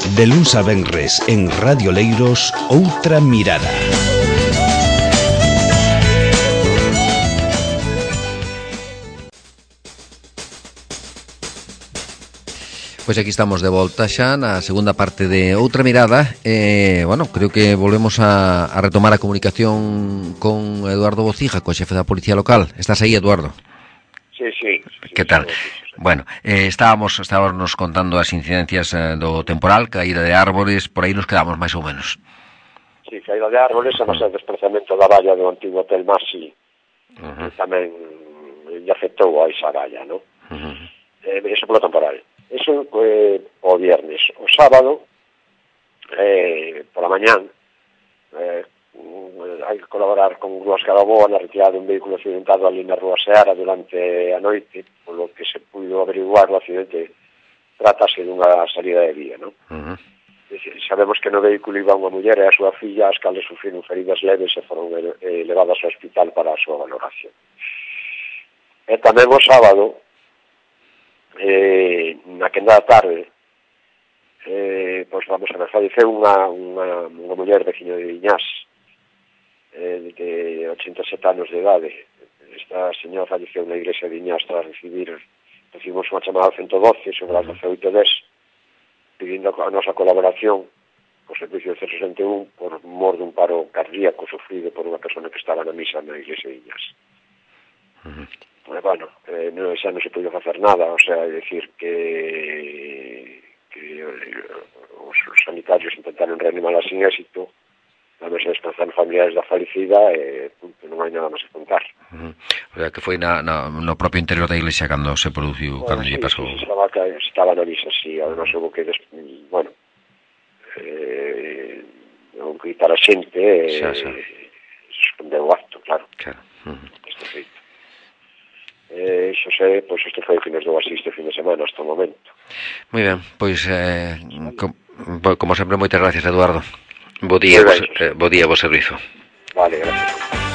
De luns a venres en Radio Leiros, Outra Mirada. Pois aquí estamos de volta xa na segunda parte de Outra Mirada. Bueno, creo que volvemos a retomar a comunicación con Eduardo Bocija, co xefe da Policía Local. Estás aí, Eduardo? Sí. Que tal? Bueno, estábamos nos contando as incidencias do temporal, caída de árbores, por aí nos quedamos máis ou menos. Sí, caída de árbores, además o desplazamento da valla do antigo Hotel Masi, que tamén lle afectou a esa valla, non? Eso polo temporal. Eso o viernes. O sábado, pola mañán, hai que colaborar con Grúas Caraboa na retirada dun vehículo accidentado ali na Rúa Seara durante a noite, polo que se puido averiguar o accidente tratase dunha salida de vía, non? Sabemos que no vehículo iba unha muller e a súa filla, as cales sufriron feridas leves e foron levadas ao hospital para a súa valoración. E tamén o sábado, na quenda da tarde, pois vamos a ver, faleceu unha muller veciña de Viñás, de 87 anos de idade. Esta señora falleceu na iglesia de Viñás tras recibimos unha chamada ao 112 sobre as 18:10 pedindo a nosa colaboración co servicio de 061 por mor dun paro cardíaco sufrido por unha persona que estaba na misa na iglesia de Viñás. Bueno, xa non se puido facer nada, o sea, é dicir que os sanitarios intentaron reanimarla sin éxito, tamén se desplazaron familiares da falecida e non hai nada máis a contar. O sea, que foi no propio interior da iglesia cando se produciu, cando lle pasou. Sí, estaba na misa, sí, además houve que, bueno, houve que quitar a xente e suspendeu o acto, claro. Este feito. Xosé, pois isto foi o que nos dou así este fin de semana hasta o momento. Moi ben, pois como sempre, moitas gracias, Eduardo. Bo día, bo servizo. Vale, gracias.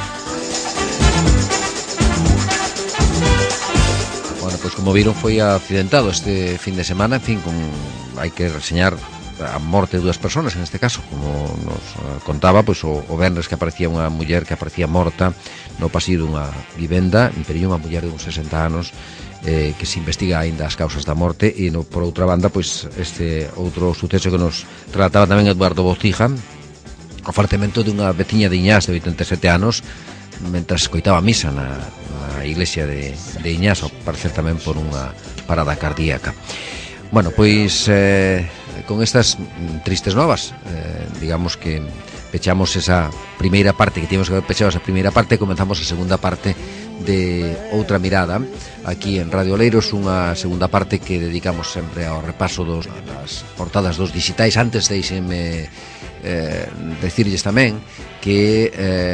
Bueno, pois como viron foi accidentado este fin de semana, en fin, hai que reseñar a morte de dúas persoas, en este caso, como nos contaba, pois o venres que aparecía unha muller que aparecía morta no pasillo dunha vivenda, e periño unha muller de uns 60 anos, que se investiga aínda as causas da morte, e por outra banda, pois este outro suceso que nos relataba tamén Eduardo Bocija, o falecemento dunha veciña de Iñás de 87 anos mentras escoitaba misa na iglesia de Iñás, ao parecer tamén por unha parada cardíaca. Bueno, pois con estas tristes novas, digamos que pechamos esa primeira parte, que tínhamos que haber pechado esa primeira parte, e comenzamos a segunda parte de Outra Mirada aquí en Radio Leiros, unha segunda parte que dedicamos sempre ao repaso das portadas dos digitais. Antes deixenme decirlles tamén que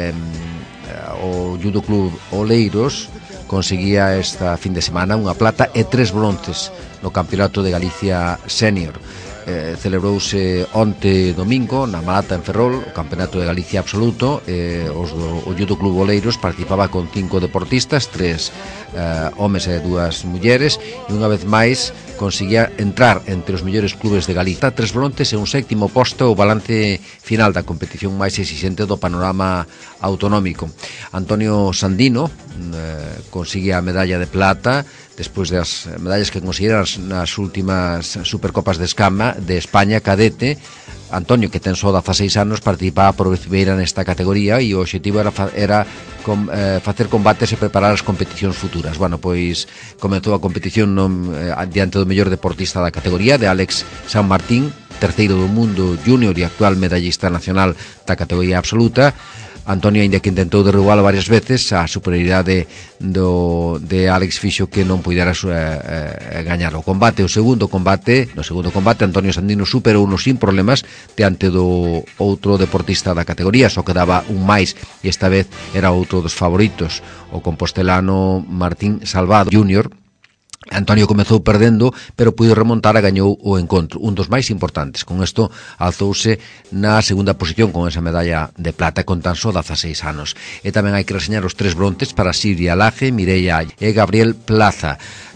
o Judo Club Oleiros conseguía esta fin de semana unha plata e 3 bronces no Campeonato de Galicia Senior. Celebrouse onte domingo na Malata en Ferrol o Campeonato de Galicia Absoluto. O Judo Club Oleiros participaba con 5 deportistas, 3 homes e 2 mulleres, e unha vez máis conseguía entrar entre os mellores clubes de Galicia. 3 bronces e un 7º posto, o balance final da competición máis exixente do panorama autonómico. Antonio Sandino consigue a medalla de plata despois das medallas que consideran nas últimas Supercopas de Escama de España cadete. Antonio, que ten só 16 anos, participaba por vez primeira nesta categoría, e o obxectivo era facer combates e preparar as competicións futuras. Bueno, pois comezou a competición diante do mellor deportista da categoría, de Alex San Martín, terceiro do mundo júnior e actual medallista nacional da categoría absoluta. Antonio, aínda que intentou derrubalo varias veces, a superioridade de Alex fixo que non pudera gañar o combate. No segundo combate, Antonio Sandino superou sin problemas diante do outro deportista da categoría, só quedaba un máis, e esta vez era outro dos favoritos, o compostelano Martín Salvado Júnior. Antonio comezou perdendo, pero puido remontar e gañou o encontro, un dos máis importantes. Con isto alzouse na segunda posición con esa medalla de plata con tan só 16 anos. E tamén hai que reseñar os 3 bronces para Silvia Laje, Mireia e Gabriel Plaza.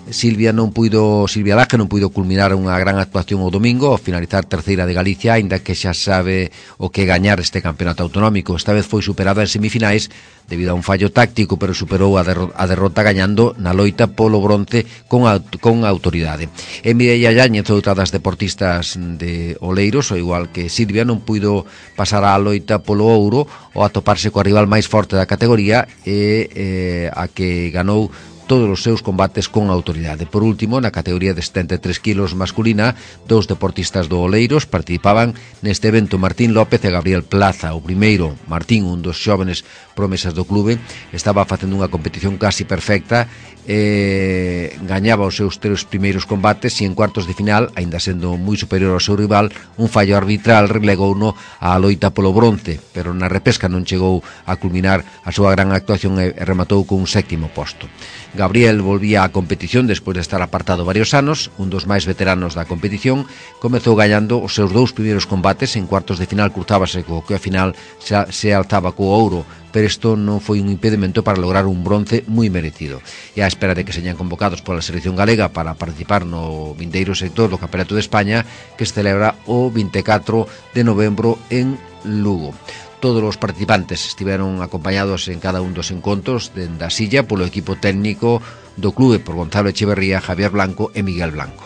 Silvia Laje non puido culminar unha gran actuación o domingo ao finalizar terceira de Galicia, aínda que xa sabe o que gañar este campeonato autonómico. Esta vez foi superada en semifinais debido a un fallo táctico, pero superou a derrota gañando na loita polo bronce con autoridade. E Mireia Yáñez, outra das deportistas de Oleiros, ao igual que Silvia, non puido pasar á loita polo ouro ou atoparse coa rival máis forte da categoría e a que ganou todos os seus combates con autoridade. Por último, na categoría de 73 kilos masculina, dous deportistas do Oleiros participaban neste evento, Martín López e Gabriel Plaza. O primeiro, Martín, un dos xóvenes promesas do clube, estaba facendo unha competición casi perfecta, gañaba os seus 3 primeiros combates e en cuartos de final, aínda sendo moi superior ao seu rival, un fallo arbitral relegouno á loita polo bronce, pero na repesca non chegou a culminar a súa gran actuación e rematou con un 7º posto. Gabriel volvía á competición despois de estar apartado varios anos, un dos máis veteranos da competición, comezou gañando os seus 2 primeiros combates, en cuartos de final cruzábase co que ao final se alzaba co ouro, pero isto non foi un impedimento para lograr un bronce moi merecido. E á espera de que señan convocados pola selección galega para participar no vindeiro sector do Campeonato de España, que se celebra o 24 de novembro en Lugo. Todos os participantes estiveron acompañados en cada un dos encontros da silla polo equipo técnico do clube por Gonzalo Echeverría, Javier Blanco e Miguel Blanco.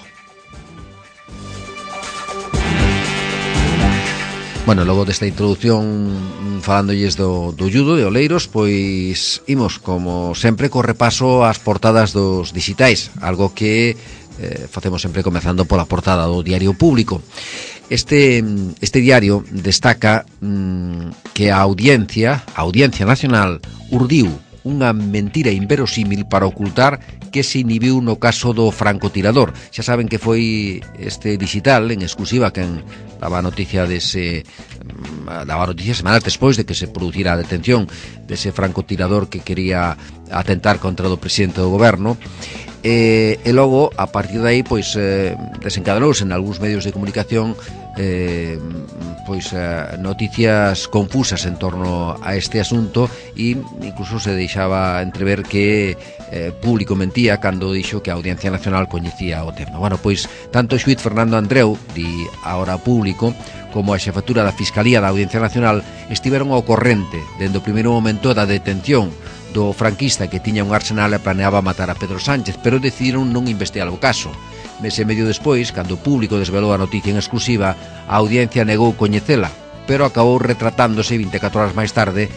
Bueno, logo desta introducción falándolles do judo de Oleiros, pois imos, como sempre, co repaso ás portadas dos dixitais, algo que facemos sempre comezando pola portada do Diario Público. Este diario destaca que a Audiencia Nacional urdiu unha mentira inverosímil para ocultar que se inhibiu no caso do francotirador. Xa saben que foi este digital en exclusiva quen daba noticia semanas despois de que se producira a detención dese francotirador que quería atentar contra o presidente do goberno. E logo, a partir de aí, pois desencadelouse en algúns medios de comunicación noticias confusas en torno a este asunto, e incluso se deixaba entrever que Público mentía cando dixo que a Audiencia Nacional coñecía o tema. Bueno, pois tanto o xuíz Fernando Andreu, di ahora Público, como a xefatura da Fiscalía da Audiencia Nacional estiveron ao corrente dende o primeiro momento da detención do franquista que tiña un arsenal e planeaba matar a Pedro Sánchez, pero decidiron non investigar o caso. Mes e medio despois, cando o Público desvelou a noticia en exclusiva, a Audiencia negou coñecela, pero acabou retractándose 24 horas máis tarde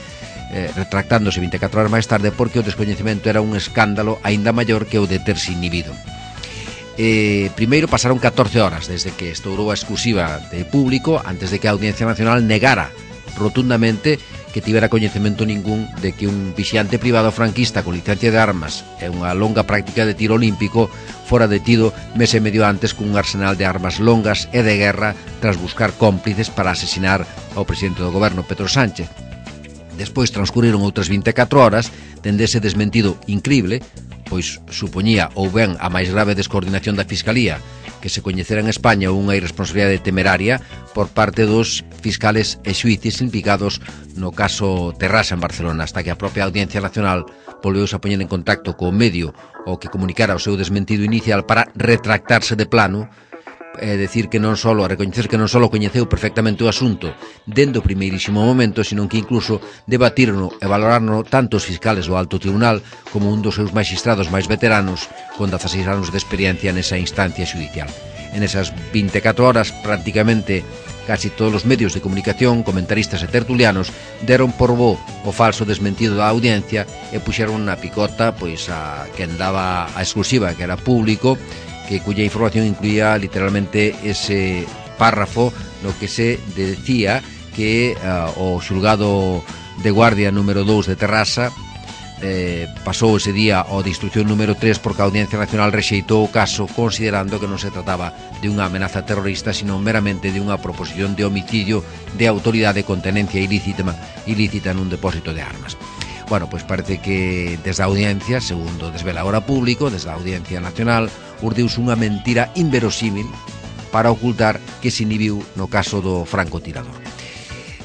porque o descoñecemento era un escándalo aínda maior que o de terse inhibido. Primeiro pasaron 14 horas desde que estourou a exclusiva de Público antes de que a Audiencia Nacional negara rotundamente que tivera coñecemento ningún de que un vixiante privado franquista con licencia de armas e unha longa práctica de tiro olímpico fora detido mes e medio antes cun arsenal de armas longas e de guerra tras buscar cómplices para asesinar ao presidente do goberno, Pedro Sánchez. Despois transcurriron outras 24 horas dende ese desmentido incrible, pois supoñía ou ben a máis grave descoordinación da Fiscalía que se coñecera en España unha irresponsabilidade temeraria por parte dos fiscales e xuíces implicados no caso Terrasa en Barcelona, hasta que a propia Audiencia Nacional volveuse a poñer en contacto co medio o que comunicara o seu desmentido inicial para retractarse de plano, decir que non só, a recoñecer que non só coñeceu perfectamente o asunto dende o primeirísimo momento, sino que incluso debatirno e valorarno tanto os fiscales do Alto Tribunal como un dos seus magistrados máis veteranos con 16 anos de experiencia nesa instancia xudicial. En esas 24 horas, prácticamente casi todos os medios de comunicación, comentaristas e tertulianos deron por bo o falso desmentido da Audiencia e puxeron na picota pois a quen daba a exclusiva, que era Público, que cuya información incluía literalmente ese párrafo no que se decía que o xulgado de guardia número 2 de Terrasa pasou ese día ao de instrucción número 3 porque a Audiencia Nacional rexeitou o caso considerando que non se trataba de unha amenaza terrorista, sino meramente de unha proposición de homicidio de autoridade con tenencia ilícita nun depósito de armas. Bueno, pois parece que desde a Audiencia, segundo desvela ahora Público, desde a Audiencia Nacional, urdiuse unha mentira inverosímil para ocultar que se inhibiu no caso do francotirador.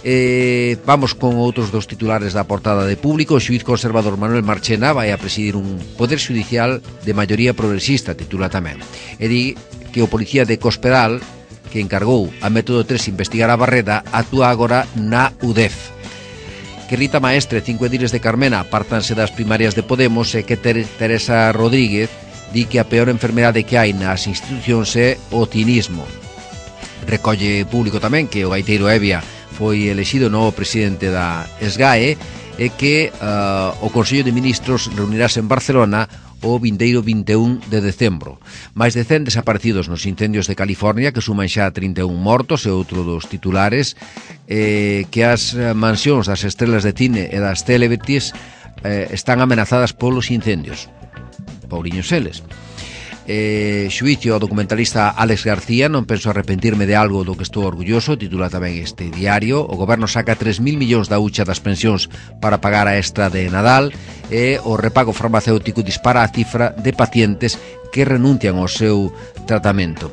Vamos con outros dos titulares da portada de Público. O xuíz conservador Manuel Marchena vai a presidir un poder xudicial de maioría progresista, titula tamén. E di que o policía de Cospedal, que encargou a Método 3 investigar a Barreda, actúa agora na UDEF. Que Rita Maestre, 5 ediles de Carmena, apártanse das primarias de Podemos, e que Teresa Rodríguez di que a peor enfermedade que hai nas institucións é o cinismo. Recolle Público tamén que o gaiteiro Evia foi elexido novo presidente da SGAE e que o Consello de Ministros reunirase en Barcelona o vindeiro 21 de decembro. Máis de 100 desaparecidos nos incendios de California, que suman xa 31 mortos, e outro dos titulares, que as mansións das estrelas de cine e das celebrities están amenazadas polos incendios. Pauliños eles. Xuicio ao documentalista Alex García, non penso arrepentirme de algo do que estou orgulloso, titula tamén este diario. O goberno saca 3.000 millóns da hucha das pensións para pagar a extra de Nadal, e o repago farmacéutico dispara a cifra de pacientes que renuncian ao seu tratamento.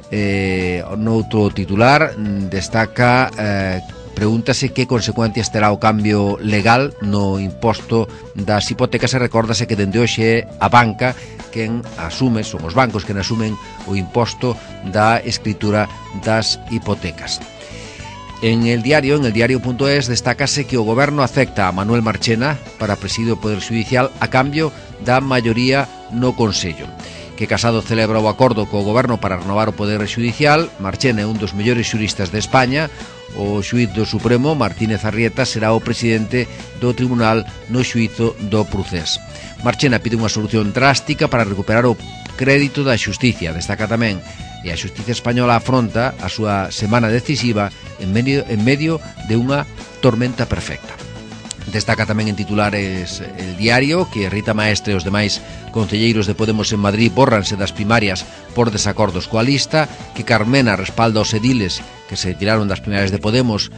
Noutro titular destaca pregúntase que consecuencias terá o cambio legal no imposto das hipotecas, e recórdase que dende hoxe é a banca quen asume, son os bancos quen asumen o imposto da escritura das hipotecas. En el diario.es destácase que o goberno acepta a Manuel Marchena para presidir o Poder Xudicial a cambio da maioría no Consello. Que Casado celebra o acordo co goberno para renovar o Poder Xudicial. Marchena é un dos mellores xuristas de España. O xuíz do Supremo, Martínez Arrieta, será o presidente do tribunal no xuízo do Procés. Marchena pide unha solución drástica para recuperar o crédito da xusticia, destaca tamén, e a xusticia española afronta a súa semana decisiva en medio de unha tormenta perfecta. Destaca tamén en titulares el diario que Rita Maestre e os demais concelleiros de Podemos en Madrid bórranse das primarias por desacordos coa lista, que Carmena respalda os ediles que se tiraron das primarias de Podemos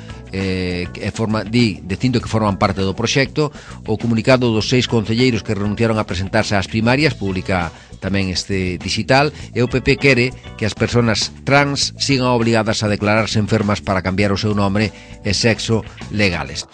dicindo que forman parte do proxecto. O comunicado dos 6 concelleiros que renunciaron a presentarse ás primarias publica tamén este digital, e o PP quere que as persoas trans sigan obligadas a declararse enfermas para cambiar o seu nome e sexo legales.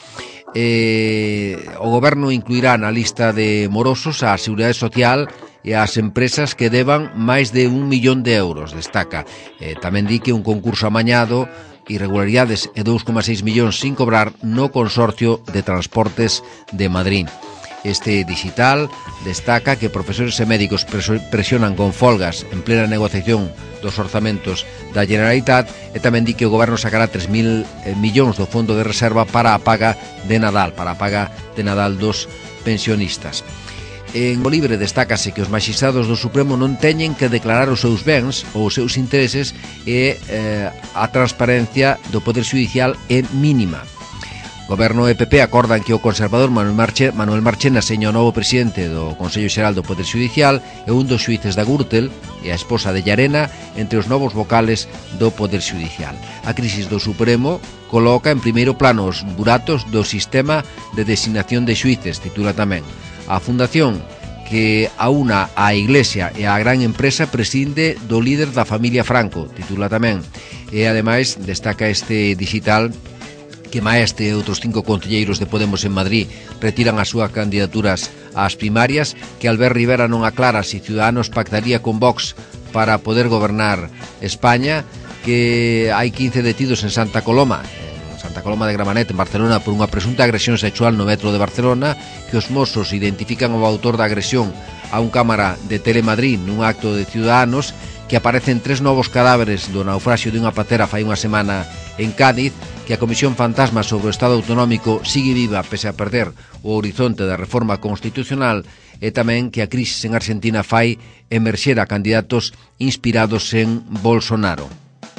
O goberno incluirá na lista de morosos a Seguridade Social e as empresas que deban máis de 1 millón de euros, destaca. Tamén di que un concurso amañado, irregularidades e 2,6 millóns sin cobrar no Consorcio de Transportes de Madrid. Este digital destaca que profesores e médicos presionan con folgas en plena negociación dos orzamentos da Generalitat, e tamén di que o goberno sacará 3.000 millóns do fondo de reserva para a paga de Nadal, dos pensionistas. En o Libre destácase que os maxistrados do Supremo non teñen que declarar os seus bens ou os seus intereses, e a transparencia do Poder Xudicial é mínima. Goberno e PP acordan que o conservador Manuel Marchena seña o novo presidente do Consello Xeral do Poder Xudicial e un dos xuíces da Gürtel e a esposa de Llarena entre os novos vocales do Poder Xudicial. A crisis do Supremo coloca en primeiro plano os buratos do sistema de designación de xuíces, titula tamén. A Fundación que aúna a Iglesia e a gran empresa prescinde do líder da familia Franco, titula tamén. E ademais destaca este digital que Maestre e outros 5 concelleiros de Podemos en Madrid retiran as súas candidaturas ás primarias, que Albert Rivera non aclara se Ciudadanos pactaría con Vox para poder gobernar España, que hai 15 detidos en Santa Coloma de Gramenet, en Barcelona, por unha presunta agresión sexual no metro de Barcelona, que os mozos identifican o autor da agresión a un cámara de Telemadrid nun acto de Ciudadanos, que aparecen 3 novos cadáveres do naufraxio de unha patera fai unha semana en Cádiz, que a Comisión Fantasma sobre o Estado Autonómico sigue viva pese a perder o horizonte da reforma constitucional, e tamén que a crisis en Argentina fai emerxer a candidatos inspirados en Bolsonaro.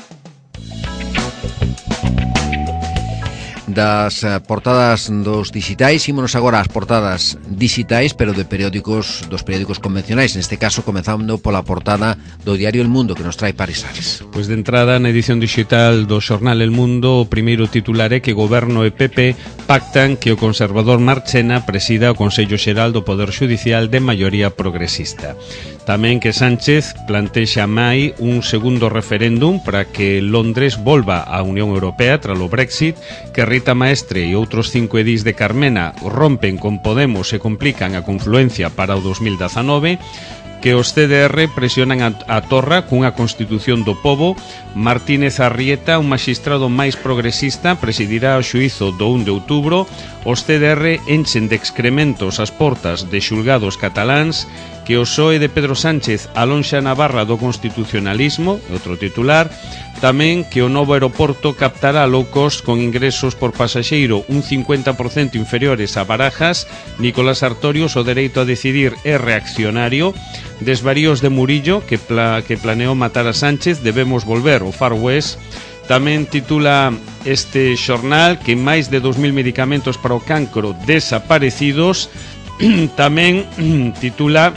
Das portadas dos digitais, ímonos agora ás portadas digitais, pero dos periódicos convencionais. Neste caso, comezando pola portada do diario El Mundo, que nos trae Paris Ares. Pois de entrada, na edición digital do xornal El Mundo, o primeiro titular é que Goberno e PP pactan que o conservador Marchena presida o Consello Xeral do Poder Xudicial de maioría progresista. Tamén que Sánchez plantexa mai un segundo referéndum para que Londres volva á Unión Europea tras o Brexit, que Rita Maestre e outros 5 edís de Carmena rompen con Podemos e complican a confluencia para o 2019, que os CDR presionan a Torra cunha Constitución do Pobo. Martínez Arrieta, un magistrado máis progresista, presidirá o xuízo do 1 de outubro. Os CDR enchen de excrementos as portas de xulgados cataláns, que o PSOE de Pedro Sánchez alonxa Navarra do constitucionalismo, outro titular. Tamén que o novo aeroporto captará low cost con ingresos por pasaxeiro un 50% inferiores a Barajas. Nicolás Sartorius, o dereito a decidir é reaccionario. Desvaríos de Murillo, que planeou matar a Sánchez, debemos volver ao Far West. Tamén titula este xornal que máis de 2.000 medicamentos para o cancro desaparecidos. Tamén titula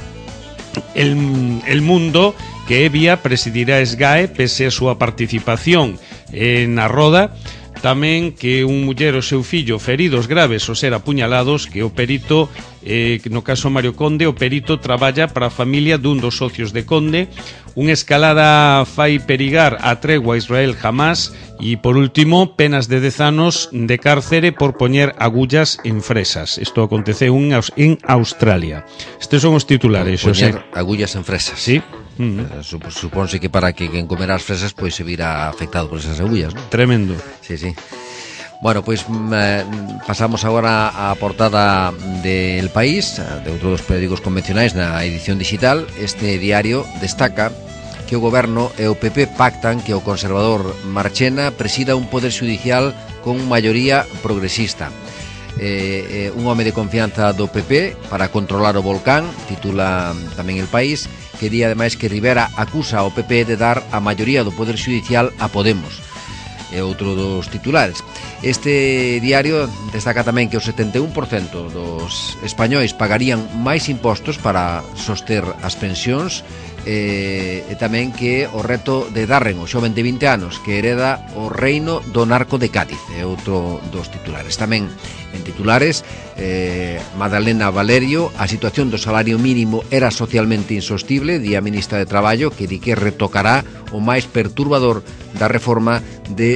El Mundo, que Evia presidirá SGAE pese a súa participación na roda. Tamén que un muller e o seu fillo feridos graves ao ser apuñalados, que o perito, no caso Mario Conde, o perito traballa para a familia dun dos socios de Conde. Unha escalada fai perigar a tregua a Israel Hamás. E, por último, penas de 10 anos de cárcere por poñer agullas en fresas. Isto aconteceu en Australia. Estes son os titulares, Xosé. Poñer agullas en fresas. Sí. Supónse que para que quen comerá as fresas pois se vira afectado por esas agullas, ¿no? Tremendo. Sí, sí. Bueno, pois pasamos agora á portada del País, de outro dos periódicos convencionais na edición digital. Este diario destaca que o goberno e o PP pactan que o conservador Marchena presida un poder xudicial con maioría progresista. Un home de confianza do PP para controlar o volcán, titula tamén El País, que di ademais que Rivera acusa ao PP de dar a maioría do poder xudicial a Podemos. É outro dos titulares. Este diario destaca tamén que o 71% dos españois pagarían máis impostos para soster as pensións, e tamén que o reto de Darren, o xoven de 20 anos que hereda o reino do narco de Cádiz, é outro dos titulares. Tamén en titulares, Madalena Valerio, a situación do salario mínimo era socialmente insostible, di a ministra de Traballo, que di que retocará o máis perturbador da reforma de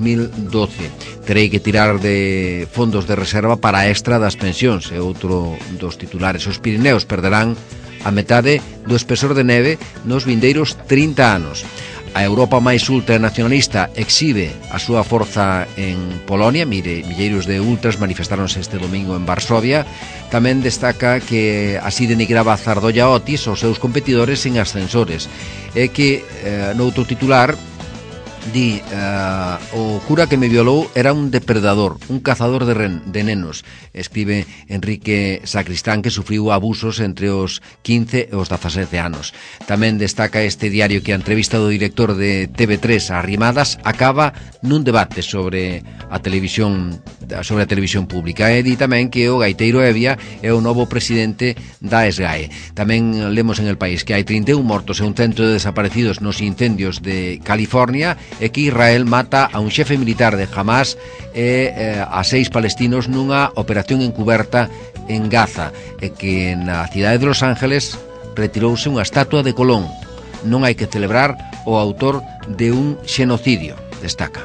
2012. Terei que tirar de fondos de reserva para a extra das pensións, é outro dos titulares. Os Pirineos perderán a metade do espesor de neve nos vindeiros 30 anos. A Europa máis ultranacionalista exhibe a súa forza en Polonia. Milleiros de ultras manifestaronse este domingo en Varsovia. Tamén destaca que así denigraba Zardolla Otis aos seus competidores en ascensores. E que, noutro titular, di, o cura que me violou era un depredador, un cazador de nenos. Escribe Enrique Sacristán, que sufriu abusos entre os 15 e os 17 anos. Tamén destaca este diario que a entrevista do director de TV3 Arrimadas acaba nun debate sobre a televisión pública. E di tamén que o gaiteiro Evia é o novo presidente da SGAE. Tamén lemos en El País que hai 31 mortos e un centro de desaparecidos nos incendios de California, e que Israel mata a un xefe militar de Hamás e a 6 palestinos nunha operación encuberta en Gaza, e que na cidade de Los Ángeles retirouse unha estatua de Colón. Non hai que celebrar o autor de un xenocidio, destaca.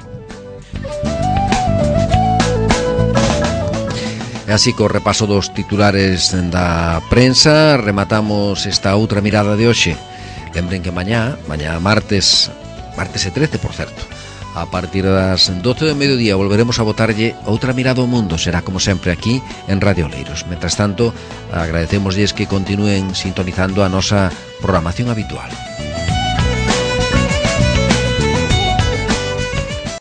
E así, co repaso dos titulares da prensa, rematamos esta outra mirada de hoxe. Lembren que mañá martes e 13, por certo, a partir das 12 do mediodía volveremos a botarlle outra mirada ao mundo. Será como sempre aquí en Radio Oleiros. Mentras tanto, agradecemosles que continúen sintonizando a nosa programación habitual.